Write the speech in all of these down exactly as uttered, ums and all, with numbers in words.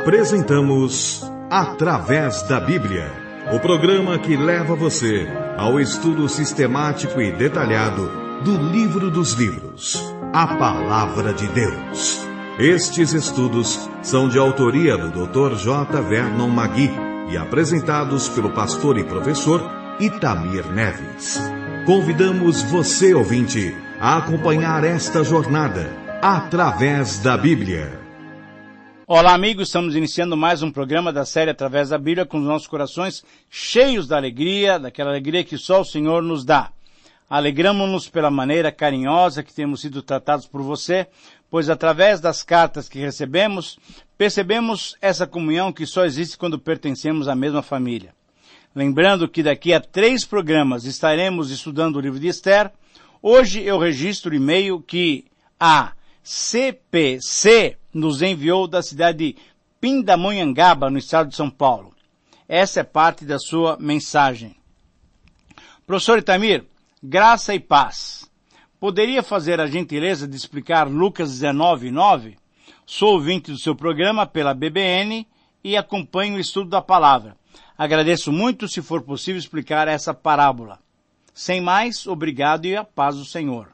Apresentamos Através da Bíblia, o programa que leva você ao estudo sistemático e detalhado do Livro dos Livros, a Palavra de Deus. Estes estudos são de autoria do doutor J. Vernon Magui e apresentados pelo pastor e professor Itamir Neves. Convidamos você, ouvinte, a acompanhar esta jornada através da Bíblia. Olá, amigos, estamos iniciando mais um programa da série Através da Bíblia, com os nossos corações cheios da alegria, daquela alegria que só o Senhor nos dá. Alegramos-nos pela maneira carinhosa que temos sido tratados por você, pois através das cartas que recebemos, percebemos essa comunhão que só existe quando pertencemos à mesma família. Lembrando que daqui a três programas estaremos estudando o livro de Esther, hoje eu registro o e-mail que a C P C nos enviou da cidade de Pindamonhangaba, no estado de São Paulo. Essa é parte da sua mensagem. Professor Itamir, graça e paz. Poderia fazer a gentileza de explicar Lucas dezenove, nove? Sou ouvinte do seu programa pela B B N e acompanho o estudo da palavra. Agradeço muito se for possível explicar essa parábola. Sem mais, obrigado e a paz do Senhor.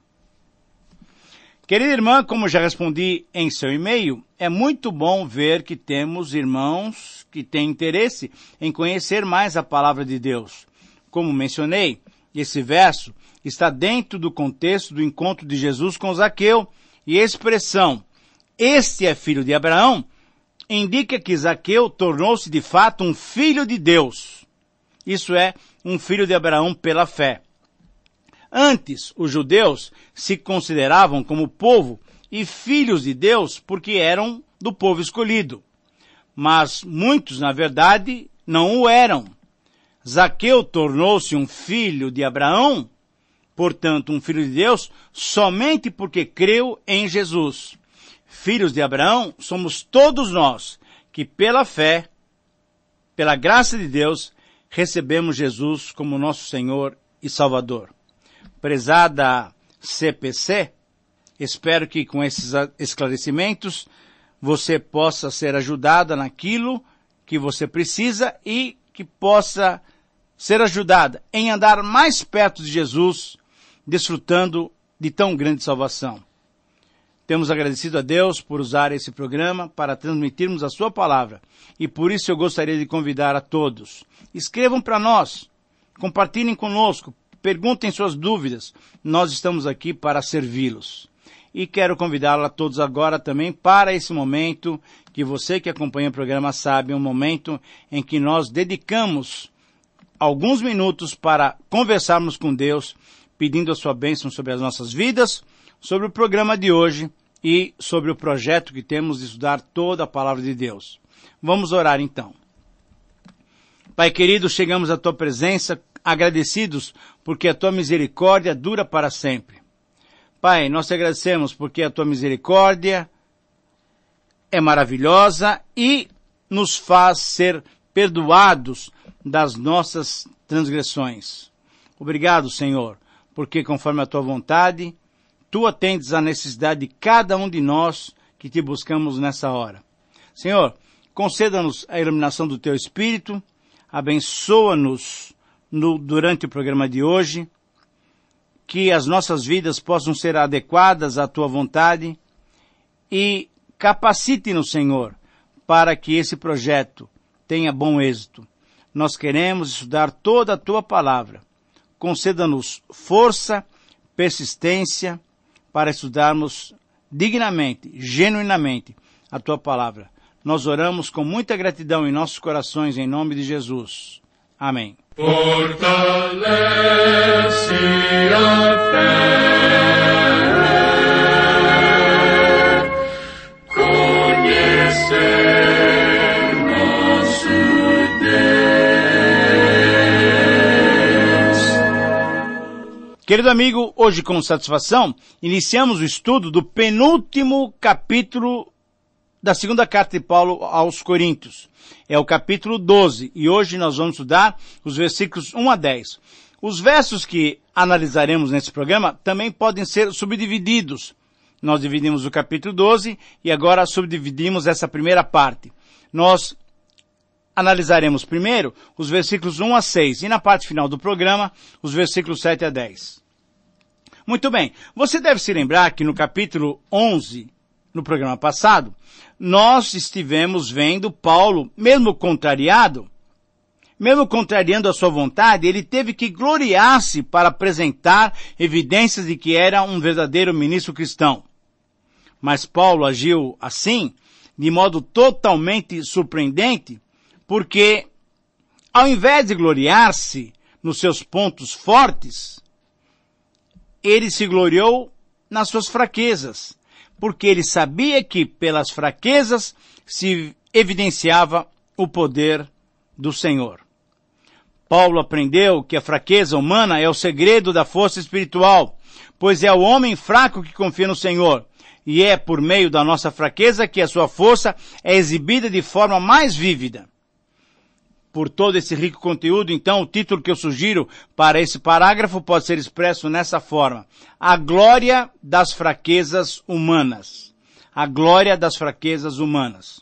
Querida irmã, como já respondi em seu e-mail, é muito bom ver que temos irmãos que têm interesse em conhecer mais a palavra de Deus. Como mencionei, esse verso está dentro do contexto do encontro de Jesus com Zaqueu, e a expressão, este é filho de Abraão, indica que Zaqueu tornou-se de fato um filho de Deus. Isso é, um filho de Abraão pela fé. Antes, os judeus se consideravam como povo e filhos de Deus porque eram do povo escolhido. Mas muitos, na verdade, não o eram. Zaqueu tornou-se um filho de Abraão, portanto, um filho de Deus, somente porque creu em Jesus. Filhos de Abraão somos todos nós que, pela fé, pela graça de Deus, recebemos Jesus como nosso Senhor e Salvador. Prezada C P C, espero que com esses esclarecimentos você possa ser ajudada naquilo que você precisa e que possa ser ajudada em andar mais perto de Jesus, desfrutando de tão grande salvação. Temos agradecido a Deus por usar esse programa para transmitirmos a sua palavra e por isso eu gostaria de convidar a todos. Escrevam para nós, compartilhem conosco, perguntem suas dúvidas, nós estamos aqui para servi-los. E quero convidá-los a todos agora também para esse momento que você que acompanha o programa sabe, um momento em que nós dedicamos alguns minutos para conversarmos com Deus, pedindo a sua bênção sobre as nossas vidas, sobre o programa de hoje e sobre o projeto que temos de estudar toda a palavra de Deus. Vamos orar então. Pai querido, chegamos à tua presença agradecidos porque a tua misericórdia dura para sempre. Pai, nós te agradecemos porque a tua misericórdia é maravilhosa e nos faz ser perdoados das nossas transgressões. Obrigado, Senhor, porque conforme a tua vontade, tu atendes à necessidade de cada um de nós que te buscamos nessa hora. Senhor, conceda-nos a iluminação do teu Espírito, abençoa-nos no, durante o programa de hoje, que as nossas vidas possam ser adequadas à tua vontade e capacite-nos, Senhor, para que esse projeto tenha bom êxito. Nós queremos estudar toda a tua palavra. Conceda-nos força, persistência, para estudarmos dignamente, genuinamente, a tua palavra. Nós oramos com muita gratidão em nossos corações, em nome de Jesus. Amém. Fortalece a fé, conhecer nosso Deus. Querido amigo, hoje com satisfação, iniciamos o estudo do penúltimo capítulo da segunda carta de Paulo aos Coríntios. É o capítulo doze, e hoje nós vamos estudar os versículos um a dez. Os versos que analisaremos nesse programa também podem ser subdivididos. Nós dividimos o capítulo doze e agora subdividimos essa primeira parte. nós analisaremos primeiro os versículos um a seis e na parte final do programa, os versículos sete a dez. Muito bem, você deve se lembrar que no capítulo onze, no programa passado, nós estivemos vendo Paulo, mesmo contrariado, mesmo contrariando a sua vontade, ele teve que gloriar-se para apresentar evidências de que era um verdadeiro ministro cristão. Mas Paulo agiu assim, de modo totalmente surpreendente, porque, ao invés de gloriar-se nos seus pontos fortes, ele se gloriou nas suas fraquezas, porque ele sabia que pelas fraquezas se evidenciava o poder do Senhor. Paulo aprendeu que a fraqueza humana é o segredo da força espiritual, pois é o homem fraco que confia no Senhor, e é por meio da nossa fraqueza que a sua força é exibida de forma mais vívida. Por todo esse rico conteúdo, então, o título que eu sugiro para esse parágrafo pode ser expresso nessa forma: A glória das fraquezas humanas. A glória das fraquezas humanas.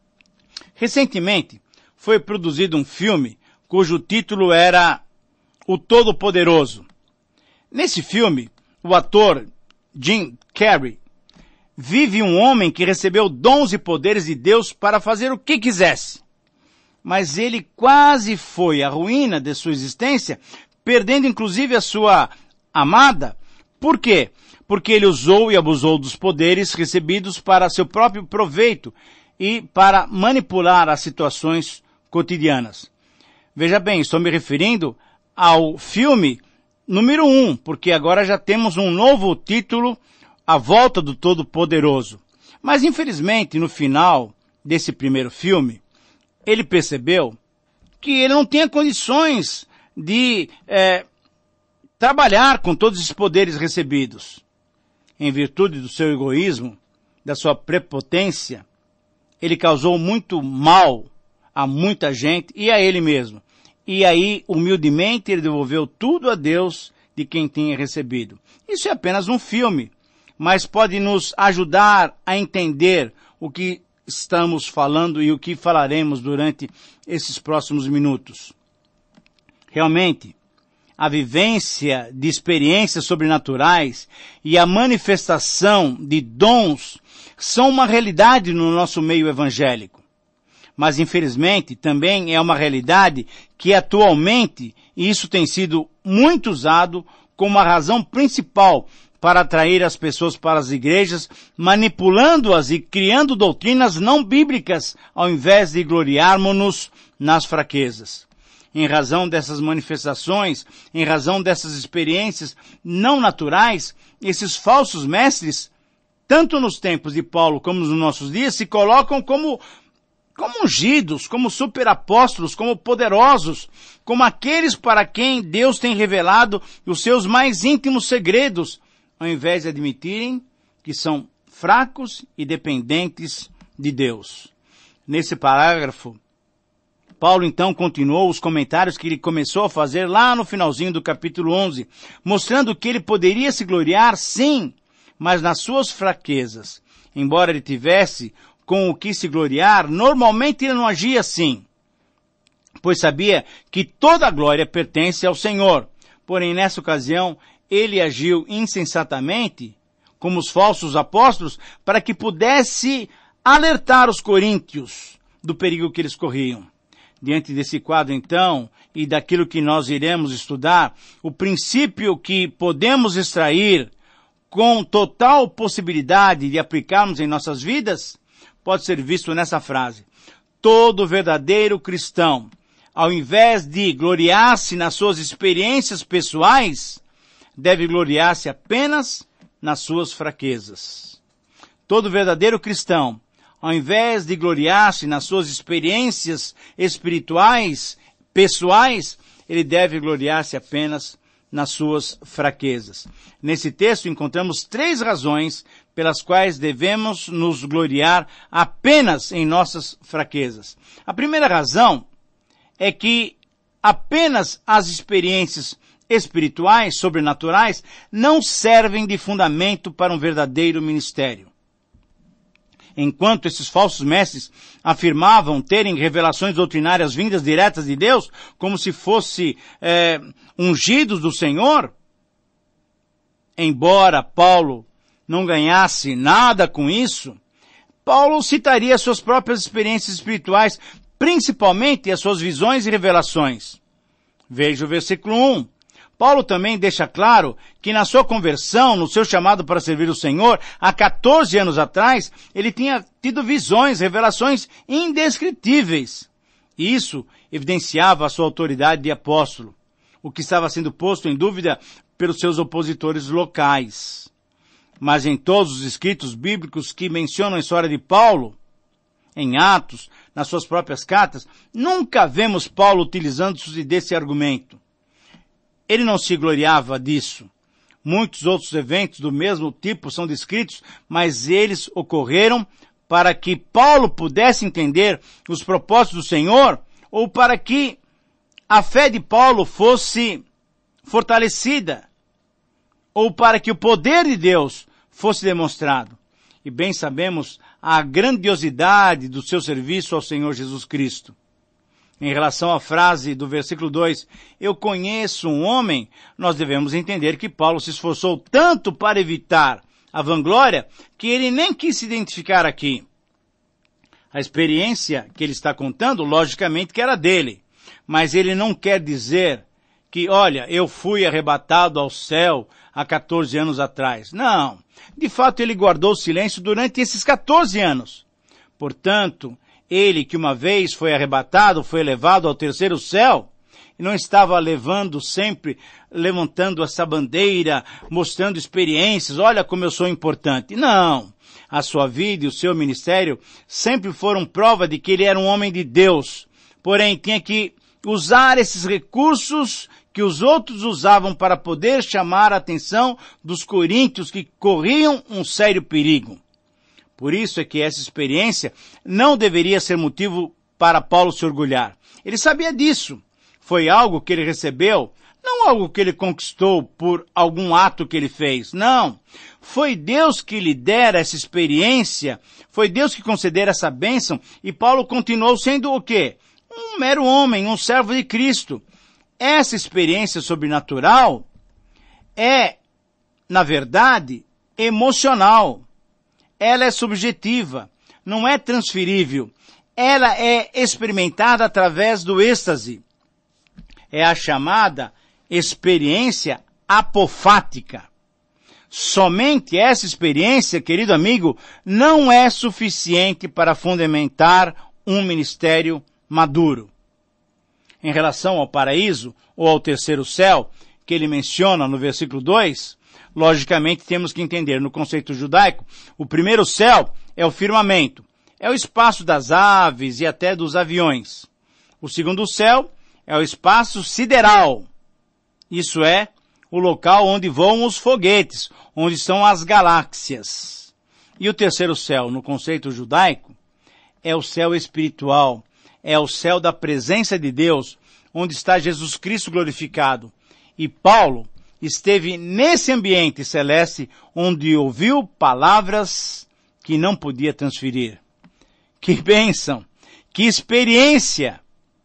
Recentemente, foi produzido um filme cujo título era O Todo-Poderoso. Nesse filme, o ator Jim Carrey vive um homem que recebeu dons e poderes de Deus para fazer o que quisesse. Mas ele quase foi à ruína de sua existência, perdendo inclusive a sua amada. Por quê? Porque ele usou e abusou dos poderes recebidos para seu próprio proveito e para manipular as situações cotidianas. Veja bem, estou me referindo ao filme número um, porque agora já temos um novo título, A Volta do Todo-Poderoso. Mas infelizmente, no final desse primeiro filme, ele percebeu que ele não tinha condições de é, trabalhar com todos esses poderes recebidos. Em virtude do seu egoísmo, da sua prepotência, ele causou muito mal a muita gente e a ele mesmo. E aí, humildemente, ele devolveu tudo a Deus de quem tinha recebido. Isso é apenas um filme, mas pode nos ajudar a entender o que estamos falando e o que falaremos durante esses próximos minutos. Realmente, a vivência de experiências sobrenaturais e a manifestação de dons são uma realidade no nosso meio evangélico. Mas, infelizmente, também é uma realidade que atualmente, e isso tem sido muito usado como a razão principal para atrair as pessoas para as igrejas, manipulando-as e criando doutrinas não bíblicas, ao invés de gloriarmos-nos nas fraquezas. Em razão dessas manifestações, em razão dessas experiências não naturais, esses falsos mestres, tanto nos tempos de Paulo como nos nossos dias, se colocam como, como ungidos, como superapóstolos, como poderosos, como aqueles para quem Deus tem revelado os seus mais íntimos segredos, ao invés de admitirem que são fracos e dependentes de Deus. Nesse parágrafo, Paulo então continuou os comentários que ele começou a fazer lá no finalzinho do capítulo onze, mostrando que ele poderia se gloriar, sim, mas nas suas fraquezas. Embora ele tivesse com o que se gloriar, normalmente ele não agia assim, pois sabia que toda a glória pertence ao Senhor. Porém, nessa ocasião, ele agiu insensatamente, como os falsos apóstolos, para que pudesse alertar os coríntios do perigo que eles corriam. Diante desse quadro, então, e daquilo que nós iremos estudar, o princípio que podemos extrair com total possibilidade de aplicarmos em nossas vidas, pode ser visto nessa frase: todo verdadeiro cristão, ao invés de gloriar-se nas suas experiências pessoais, deve gloriar-se apenas nas suas fraquezas. Todo verdadeiro cristão, ao invés de gloriar-se nas suas experiências espirituais, pessoais, ele deve gloriar-se apenas nas suas fraquezas. Nesse texto encontramos três razões pelas quais devemos nos gloriar apenas em nossas fraquezas. A primeira razão é que apenas as experiências espirituais, sobrenaturais, não servem de fundamento para um verdadeiro ministério. enquanto esses falsos mestres afirmavam terem revelações doutrinárias vindas diretas de Deus, como se fosse é, ungidos do Senhor, embora Paulo não ganhasse nada com isso, Paulo citaria suas próprias experiências espirituais, principalmente as suas visões e revelações. Veja o versículo um. Paulo também deixa claro que na sua conversão, no seu chamado para servir o Senhor, há quatorze anos atrás, ele tinha tido visões, revelações indescritíveis. E isso evidenciava a sua autoridade de apóstolo, o que estava sendo posto em dúvida pelos seus opositores locais. Mas em todos os escritos bíblicos que mencionam a história de Paulo, em Atos, nas suas próprias cartas, nunca vemos Paulo utilizando-se desse argumento. Ele não se gloriava disso. Muitos outros eventos do mesmo tipo são descritos, mas eles ocorreram para que Paulo pudesse entender os propósitos do Senhor, ou para que a fé de Paulo fosse fortalecida, ou para que o poder de Deus fosse demonstrado. E bem sabemos a grandiosidade do seu serviço ao Senhor Jesus Cristo. Em relação à frase do versículo dois, eu conheço um homem, nós devemos entender que Paulo se esforçou tanto para evitar a vanglória que ele nem quis se identificar aqui. A experiência que ele está contando, logicamente que era dele, mas ele não quer dizer que, olha, eu fui arrebatado ao céu há quatorze anos atrás. Não, de fato ele guardou silêncio durante esses quatorze anos. Portanto, ele que uma vez foi arrebatado, foi levado ao terceiro céu, e não estava levando sempre, levantando essa bandeira, mostrando experiências, olha como eu sou importante. Não, a sua vida e o seu ministério sempre foram prova de que ele era um homem de Deus, porém tinha que usar esses recursos que os outros usavam para poder chamar a atenção dos coríntios que corriam um sério perigo. Por isso é que essa experiência não deveria ser motivo para Paulo se orgulhar. Ele sabia disso. Foi algo que ele recebeu, não algo que ele conquistou por algum ato que ele fez. Não. Foi Deus que lhe dera essa experiência, foi Deus que concedera essa bênção, e Paulo continuou sendo o quê? Um mero homem, um servo de Cristo. Essa experiência sobrenatural é, na verdade, emocional. Ela é subjetiva, não é transferível. Ela é experimentada através do êxtase. É a chamada experiência apofática. Somente essa experiência, querido amigo, não é suficiente para fundamentar um ministério maduro. Em relação ao paraíso, ou ao terceiro céu, que ele menciona no versículo dois, logicamente temos que entender, no conceito judaico, o primeiro céu é o firmamento, é o espaço das aves e até dos aviões. O segundo céu é o espaço sideral, isso é, o local onde voam os foguetes, onde estão as galáxias. E o terceiro céu, no conceito judaico, é o céu espiritual, é o céu da presença de Deus, onde está Jesus Cristo glorificado. E Paulo esteve nesse ambiente celeste onde ouviu palavras que não podia transferir. Que bênção! Que experiência!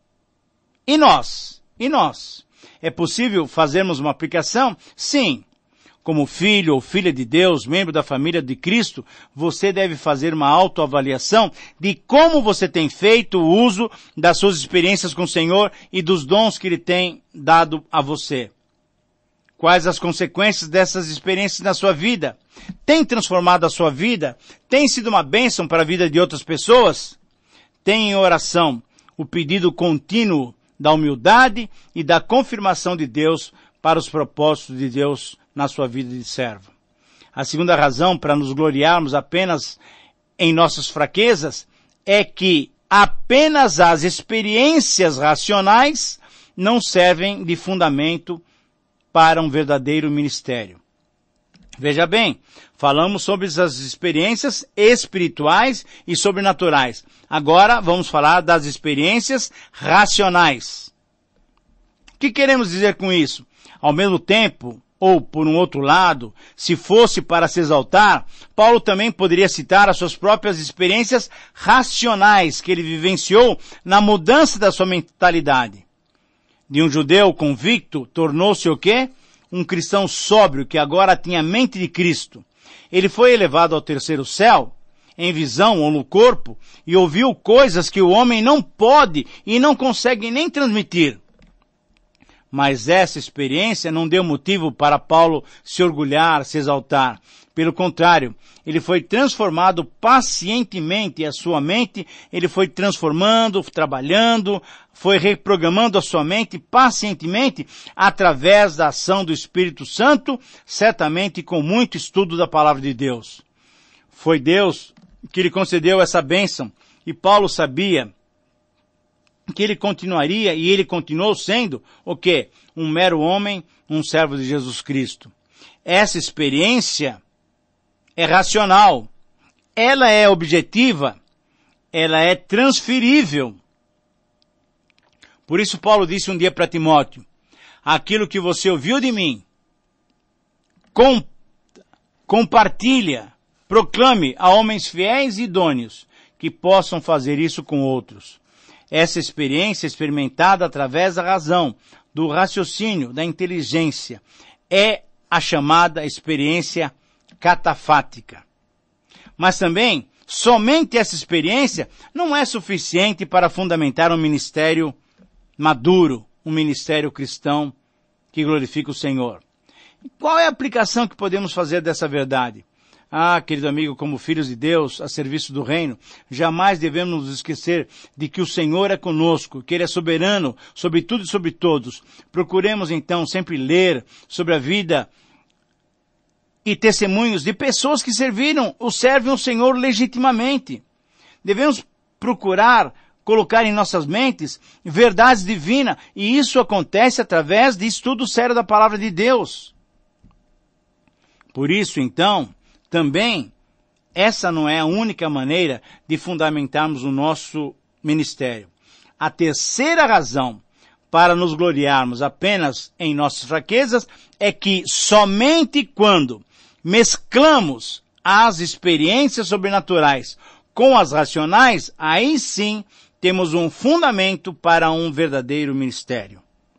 E nós? E nós? É possível fazermos uma aplicação? Sim. Como filho ou filha de Deus, membro da família de Cristo, você deve fazer uma autoavaliação de como você tem feito o uso das suas experiências com o Senhor e dos dons que Ele tem dado a você. Quais as consequências dessas experiências na sua vida? Tem transformado a sua vida? Tem sido uma bênção para a vida de outras pessoas? Tem em oração o pedido contínuo da humildade e da confirmação de Deus para os propósitos de Deus na sua vida de servo. A segunda razão para nos gloriarmos apenas em nossas fraquezas é que apenas as experiências racionais não servem de fundamento para um verdadeiro ministério. Veja bem, falamos sobre as experiências espirituais e sobrenaturais. Agora vamos falar das experiências racionais. O que queremos dizer com isso? Ao mesmo tempo Ou, por um outro lado, se fosse para se exaltar, Paulo também poderia citar as suas próprias experiências racionais que ele vivenciou na mudança da sua mentalidade. De um judeu convicto, tornou-se o quê? Um cristão sóbrio que agora tinha a mente de Cristo. Ele foi elevado ao terceiro céu, em visão ou no corpo, e ouviu coisas que o homem não pode e não consegue nem transmitir. Mas essa experiência não deu motivo para Paulo se orgulhar, se exaltar. Pelo contrário, ele foi transformado pacientemente e a sua mente, ele foi transformando, trabalhando, foi reprogramando a sua mente pacientemente através da ação do Espírito Santo, certamente com muito estudo da Palavra de Deus. Foi Deus que lhe concedeu essa bênção e Paulo sabia que ele continuaria, e ele continuou sendo, o quê? Um mero homem, um servo de Jesus Cristo. Essa experiência é racional, ela é objetiva, ela é transferível. Por isso Paulo disse um dia para Timóteo, aquilo que você ouviu de mim, com, compartilha, proclame a homens fiéis e idôneos, que possam fazer isso com outros. Essa experiência experimentada através da razão, do raciocínio, da inteligência, é a chamada experiência catafática. Mas também, somente essa experiência não é suficiente para fundamentar um ministério maduro, um ministério cristão que glorifica o Senhor. Qual é a aplicação que podemos fazer dessa verdade? Ah, querido amigo, como filhos de Deus, a serviço do reino, jamais devemos nos esquecer de que o Senhor é conosco, que Ele é soberano sobre tudo e sobre todos. Procuremos então sempre ler sobre a vida e testemunhos de pessoas que serviram ou servem o Senhor legitimamente. Devemos procurar colocar em nossas mentes verdades divinas, e isso acontece através de estudo sério da Palavra de Deus. Por isso, então, também, essa não é a única maneira de fundamentarmos o nosso ministério. A terceira razão para nos gloriarmos apenas em nossas fraquezas é que somente quando mesclamos as experiências sobrenaturais com as racionais, aí sim temos um fundamento para um verdadeiro ministério.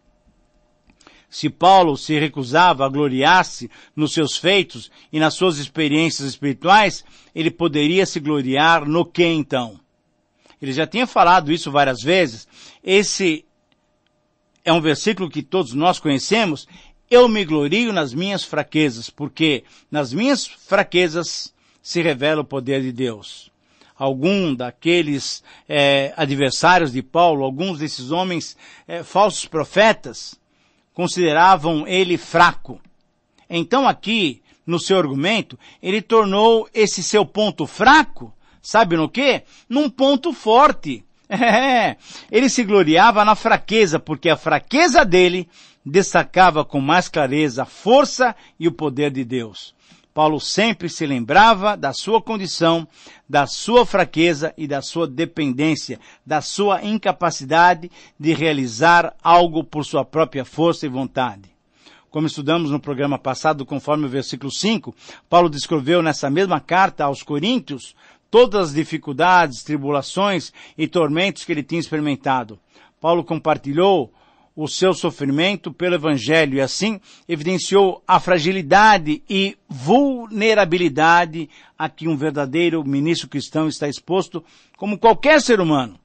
Se Paulo se recusava a gloriar-se nos seus feitos e nas suas experiências espirituais, ele poderia se gloriar no que então? Ele já tinha falado isso várias vezes. Esse é um versículo que todos nós conhecemos. Eu me glorio nas minhas fraquezas, porque nas minhas fraquezas se revela o poder de Deus. Algum daqueles eh, adversários de Paulo, alguns desses homens eh, falsos profetas, consideravam ele fraco. Então aqui, no seu argumento, ele tornou esse seu ponto fraco, sabe no quê? Num ponto forte. É, ele se gloriava na fraqueza, porque a fraqueza dele destacava com mais clareza a força e o poder de Deus. Paulo sempre se lembrava da sua condição, da sua fraqueza e da sua dependência, da sua incapacidade de realizar algo por sua própria força e vontade. Como estudamos no programa passado, conforme o versículo cinco, Paulo descreveu nessa mesma carta aos Coríntios todas as dificuldades, tribulações e tormentos que ele tinha experimentado. Paulo compartilhou o seu sofrimento pelo Evangelho e assim evidenciou a fragilidade e vulnerabilidade a que um verdadeiro ministro cristão está exposto como qualquer ser humano.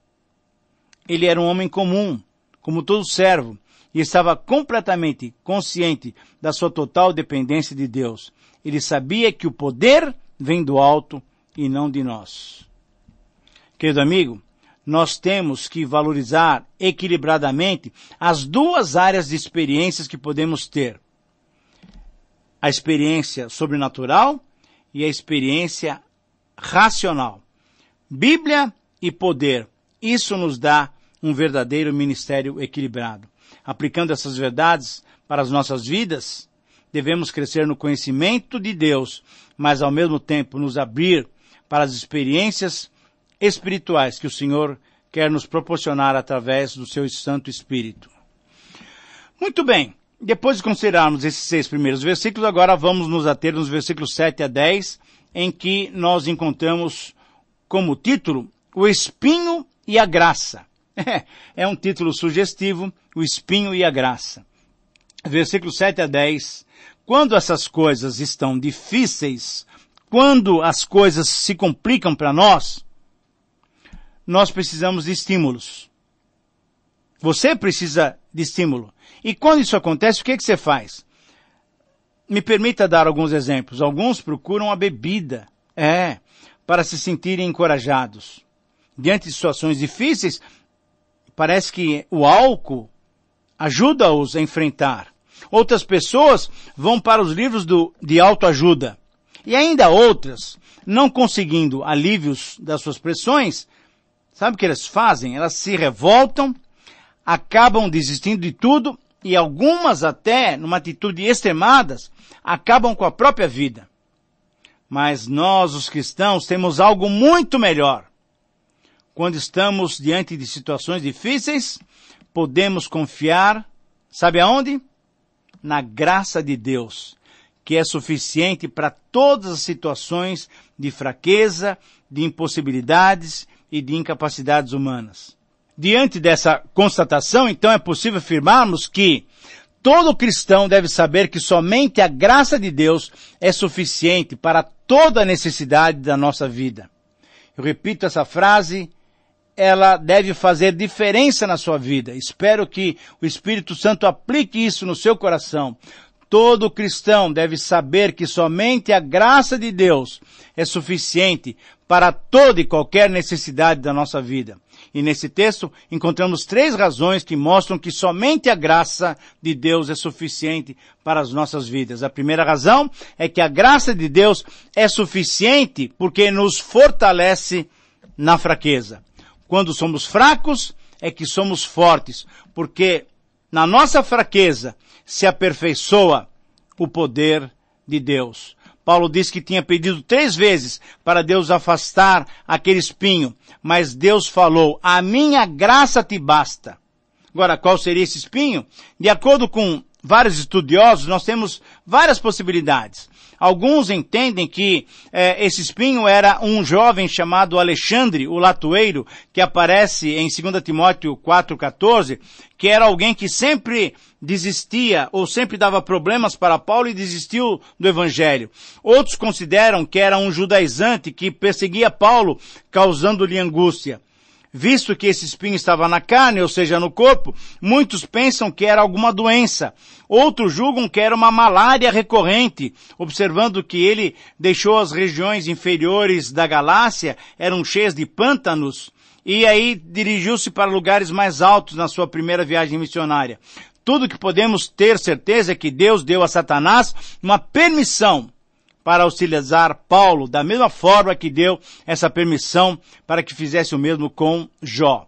Ele era um homem comum, como todo servo, e estava completamente consciente da sua total dependência de Deus. Ele sabia que o poder vem do alto e não de nós. Querido amigo, nós temos que valorizar equilibradamente as duas áreas de experiências que podemos ter. A experiência sobrenatural e a experiência racional. Bíblia e poder. Isso nos dá um verdadeiro ministério equilibrado. Aplicando essas verdades para as nossas vidas, devemos crescer no conhecimento de Deus, mas ao mesmo tempo nos abrir para as experiências espirituais que o Senhor quer nos proporcionar através do seu Santo Espírito. Muito bem, Depois de considerarmos esses seis primeiros versículos, agora vamos nos ater nos versículos sete a dez, em que nós encontramos como título o espinho e a graça. É um título sugestivo, o espinho e a graça. Versículos sete a dez. Quando essas coisas estão difíceis, quando as coisas se complicam para nós, nós precisamos de estímulos. Você precisa de estímulo. E quando isso acontece, o que, que você faz? Me permita dar alguns exemplos. Alguns procuram a bebida, é, para se sentirem encorajados. Diante de situações difíceis, parece que o álcool ajuda-os a enfrentar. Outras pessoas vão para os livros do, de autoajuda. E ainda outras, não conseguindo alívios das suas pressões, sabe o que elas fazem? Elas se revoltam, acabam desistindo de tudo e algumas até, numa atitude extremadas, acabam com a própria vida. Mas nós, os cristãos, temos algo muito melhor. Quando estamos diante de situações difíceis, podemos confiar, sabe aonde? Na graça de Deus, que é suficiente para todas as situações de fraqueza, de impossibilidades e de incapacidades humanas. Diante dessa constatação, então, é possível afirmarmos que todo cristão deve saber que somente a graça de Deus é suficiente para toda a necessidade da nossa vida. Eu repito essa frase, ela deve fazer diferença na sua vida. Espero que o Espírito Santo aplique isso no seu coração. Todo cristão deve saber que somente a graça de Deus é suficiente para toda e qualquer necessidade da nossa vida. E nesse texto encontramos três razões que mostram que somente a graça de Deus é suficiente para as nossas vidas. A primeira razão é que a graça de Deus é suficiente porque nos fortalece na fraqueza. Quando somos fracos, é que somos fortes, porque na nossa fraqueza se aperfeiçoa o poder de Deus. Paulo diz que tinha pedido três vezes para Deus afastar aquele espinho, mas Deus falou, a minha graça te basta. Agora, qual seria esse espinho? De acordo com vários estudiosos, nós temos várias possibilidades. Alguns entendem que eh, esse espinho era um jovem chamado Alexandre, o latoeiro, que aparece em dois Timóteo quatro, quatorze, que era alguém que sempre desistia ou sempre dava problemas para Paulo e desistiu do evangelho. Outros consideram que era um judaizante que perseguia Paulo, causando-lhe angústia. Visto que esse espinho estava na carne, ou seja, no corpo, muitos pensam que era alguma doença. Outros julgam que era uma malária recorrente, observando que ele deixou as regiões inferiores da Galácia, eram cheias de pântanos, e aí dirigiu-se para lugares mais altos na sua primeira viagem missionária. Tudo que podemos ter certeza é que Deus deu a Satanás uma permissão para auxiliar Paulo, da mesma forma que deu essa permissão para que fizesse o mesmo com Jó.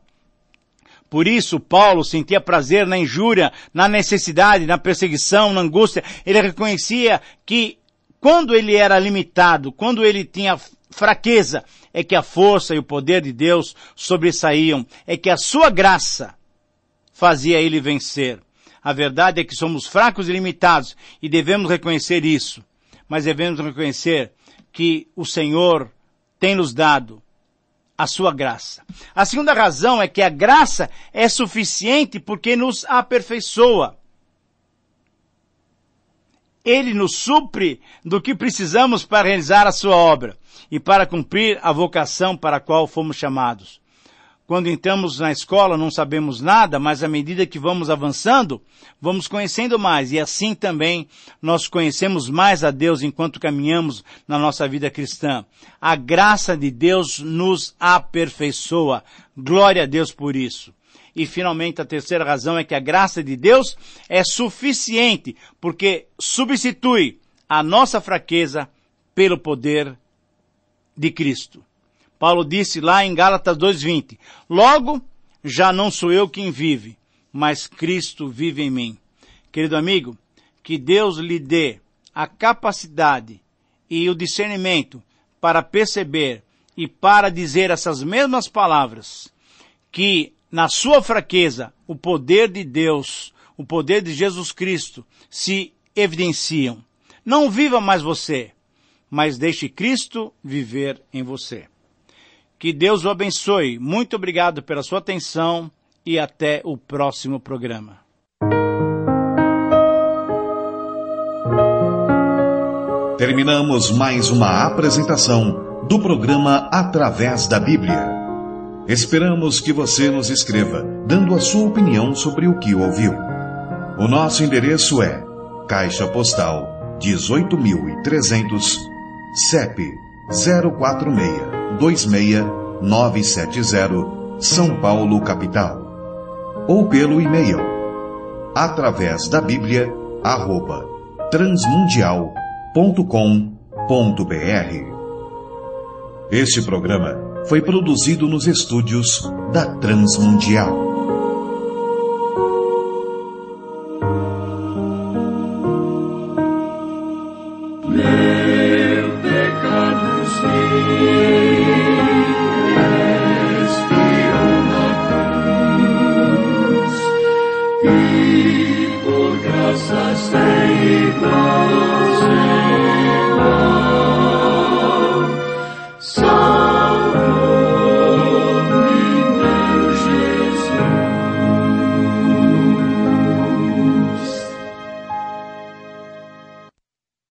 Por isso, Paulo sentia prazer na injúria, na necessidade, na perseguição, na angústia. Ele reconhecia que quando ele era limitado, quando ele tinha fraqueza, é que a força e o poder de Deus sobressaíam, é que a sua graça fazia ele vencer. A verdade é que somos fracos e limitados e devemos reconhecer isso. Mas devemos reconhecer que o Senhor tem nos dado a sua graça. A segunda razão é que a graça é suficiente porque nos aperfeiçoa. Ele nos supre do que precisamos para realizar a sua obra e para cumprir a vocação para a qual fomos chamados. Quando entramos na escola não sabemos nada, mas à medida que vamos avançando, vamos conhecendo mais. E assim também nós conhecemos mais a Deus enquanto caminhamos na nossa vida cristã. A graça de Deus nos aperfeiçoa. Glória a Deus por isso. E finalmente a terceira razão é que a graça de Deus é suficiente, porque substitui a nossa fraqueza pelo poder de Cristo. Paulo disse lá em Gálatas dois, vinte, logo, já não sou eu quem vive, mas Cristo vive em mim. Querido amigo, que Deus lhe dê a capacidade e o discernimento para perceber e para dizer essas mesmas palavras, que na sua fraqueza o poder de Deus, o poder de Jesus Cristo se evidenciam. Não viva mais você, mas deixe Cristo viver em você. Que Deus o abençoe. Muito obrigado pela sua atenção e até o próximo programa. Terminamos mais uma apresentação do programa Através da Bíblia. Esperamos que você nos escreva, dando a sua opinião sobre o que ouviu. O nosso endereço é Caixa Postal dezoito mil e trezentos, C E P zero quatro seis dois seis nove sete zero, São Paulo, capital. Ou pelo e-mail através da Bíblia arroba transmundial ponto com ponto br. Este programa foi produzido nos estúdios da Transmundial. Meu pecado expiou na cruz, e por graça sem igual, sem igual, só